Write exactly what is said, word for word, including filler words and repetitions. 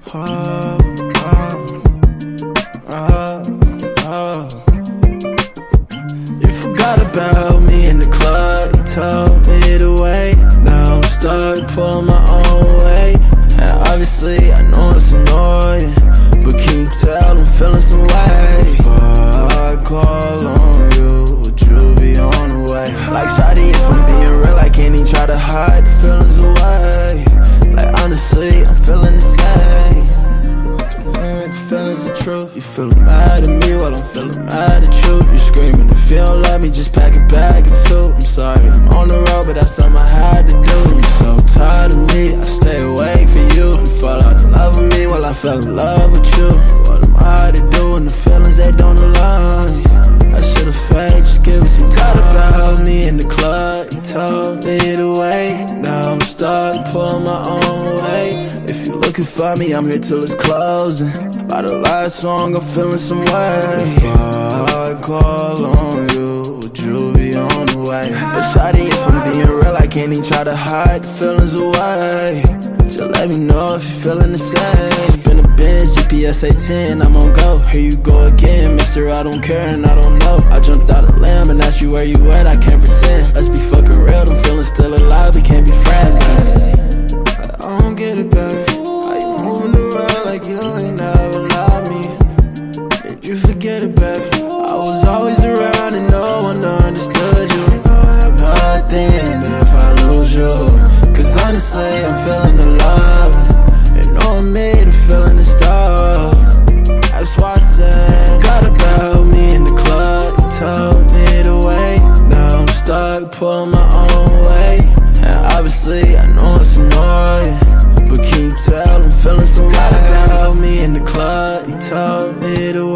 oh, oh, oh, oh. You forgot about me in the club, you told me to wait. Now I'm stuck pulling my own weight. And obviously I know it's annoying, but can you tell I'm feeling some way? Before I call on you, would you be on the way? Like shawty, if I'm being real, I can't even try to hide the feelings away. Like honestly, I'm feeling the same. Man, the feelings are true. You feeling mad at me while I'm feeling mad at you. You screaming, if you don't love me, just pack a bag of two. I'm sorry, I'm on the road, but that's something I had to do. You so tired of me, I stay awake for you. You fall out in love with me while I fell in love with you. What am I to do when the feelings, they don't align? I should've faked, just give me some time. About me in the club, you told me to wait. Now I'm stuck pulling my own weight. If you're looking for me, I'm here till it's closing. By the last song, I'm feeling some way. If I call on you, would you be on the way? But shawty, if I'm being real, I can't even try to hide the feelings away. Just let me know if you're feeling the same. It's been a binge, G P S eighteen, I'm on go. Here you go again, mister, I don't care and I don't know. I jumped out of lamb and asked you where you at, I can't pretend. Let's be fucking real, them feelings still alive, we can't be friends, baby. I don't get it, baby. How you moving around like you ain't never loved me? Did you forget it, baby? I was always around and no one understood you. I'm nothing if I lose you, cause honestly I'm feeling the love. And know I made a feeling the stuff. That's why I said, forgot about me in the club, you told me to wait. Now I'm stuck pulling my own weight. And obviously I know it's annoying, but can you tell I'm feeling some way? Forgot about me in the club, you told me to